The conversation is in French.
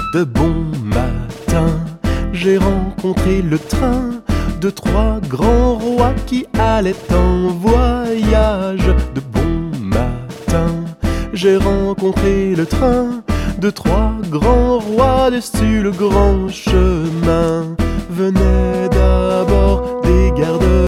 De bon matin, j'ai rencontré le train de trois grands rois qui allaient en voyage. De bon matin, j'ai rencontré le train de trois grands rois dessus le grand chemin. Venaient d'abord des gardes